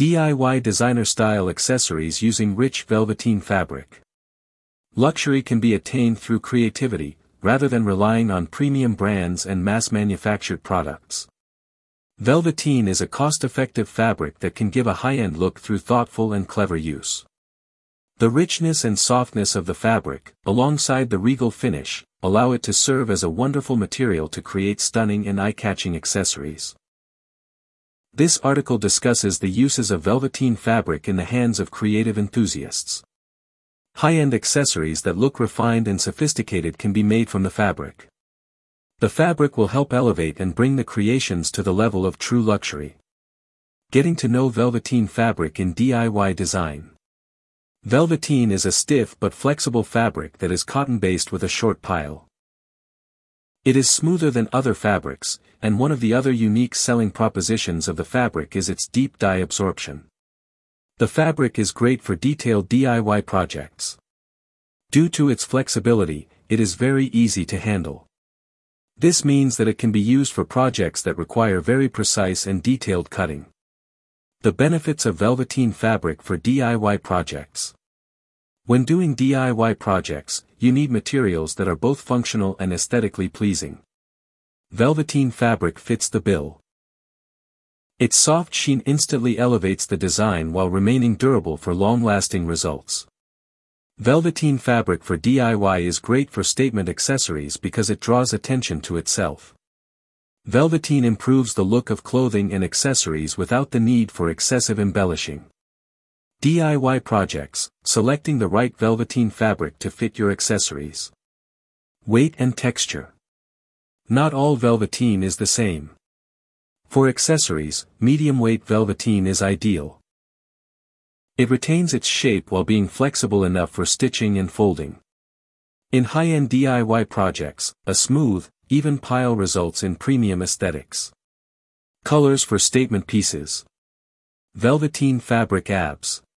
DIY designer-style accessories using rich velveteen fabric. Luxury can be attained through creativity, rather than relying on premium brands and mass-manufactured products. Velveteen is a cost-effective fabric that can give a high-end look through thoughtful and clever use. The richness and softness of the fabric, alongside the regal finish, allow it to serve as a wonderful material to create stunning and eye-catching accessories. This article discusses the uses of velveteen fabric in the hands of creative enthusiasts. High-end accessories that look refined and sophisticated can be made from the fabric. The fabric will help elevate and bring the creations to the level of true luxury. Getting to know velveteen fabric in DIY design. Velveteen is a stiff but flexible fabric that is cotton-based with a short pile. It is smoother than other fabrics, and one of the other unique selling propositions of the fabric is its deep dye absorption. The fabric is great for detailed DIY projects. Due to its flexibility, it is very easy to handle. This means that it can be used for projects that require very precise and detailed cutting. The benefits of velveteen fabric for DIY projects. When doing DIY projects, you need materials that are both functional and aesthetically pleasing. Velveteen fabric fits the bill. Its soft sheen instantly elevates the design while remaining durable for long-lasting results. Velveteen fabric for DIY is great for statement accessories because it draws attention to itself. Velveteen improves the look of clothing and accessories without the need for excessive embellishing. DIY projects, selecting the right velveteen fabric to fit your accessories. Weight and texture. Not all velveteen is the same. For accessories, medium-weight velveteen is ideal. It retains its shape while being flexible enough for stitching and folding. In high-end DIY projects, a smooth, even pile results in premium aesthetics. Colors for statement pieces. Velveteen fabric abs.